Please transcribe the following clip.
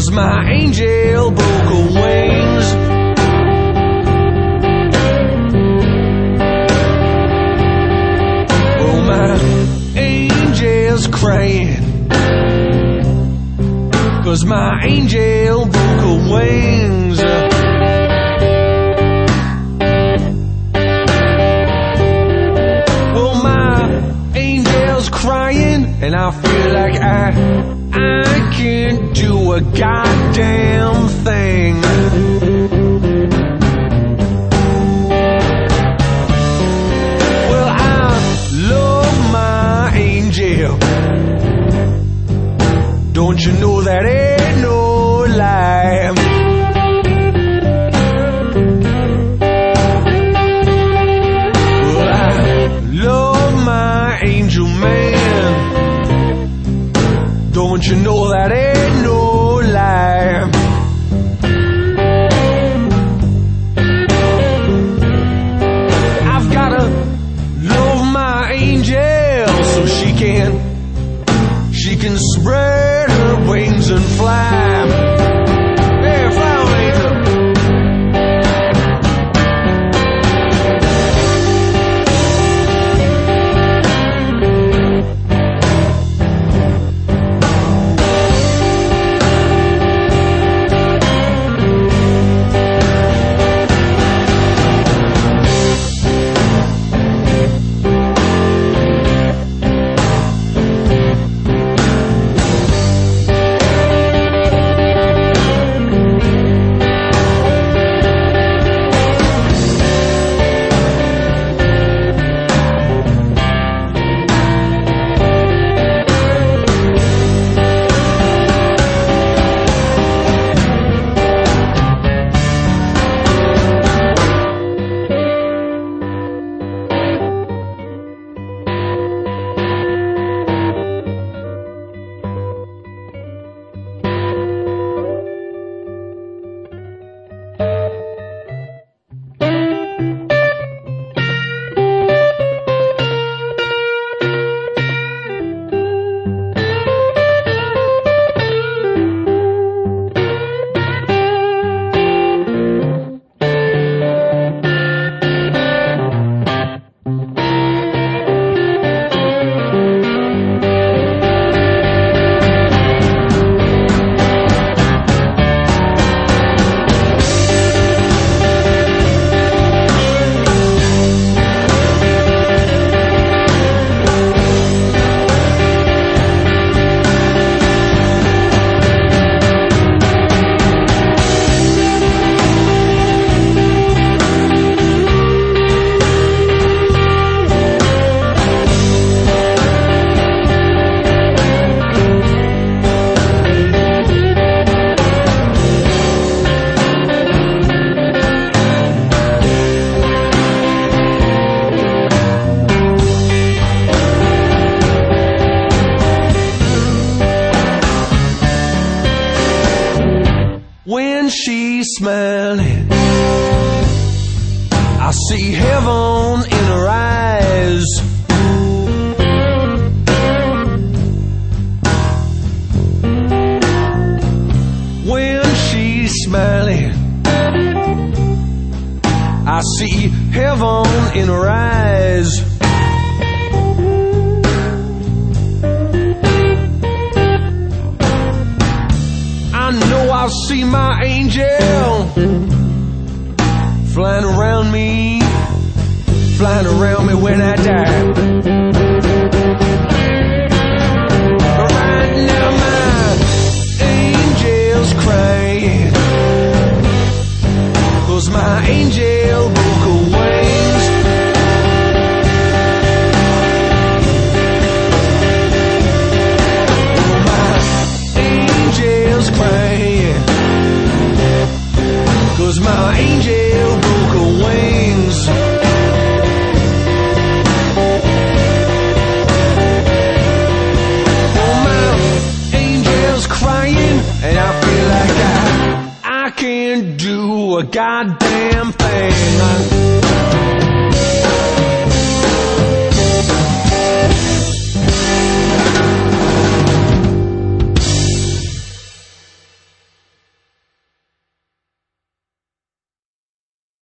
'cause my angel broke her wings. Oh, my angel's crying, 'cause my angel broke her wings. Oh, my angel's crying, and I feel like I can't do a goddamn thing. Well, I love my angel. Don't you know that ain't no lie? Well, I love my angel man. Don't you know that ain't no lie? I've gotta love my angel so she can spread her wings and fly. Hey, fly on, angel. When she's smiling, I see heaven in her eyes. When she's smiling, I see heaven in her eyes. I know I'll see my angel flying around me when I die. Right now my angel's crying, 'cause my angel broke her wings. My angel's crying, 'cause my angel broke her wings. Oh, my angel's crying, and I feel like I can't do a goddamn thing.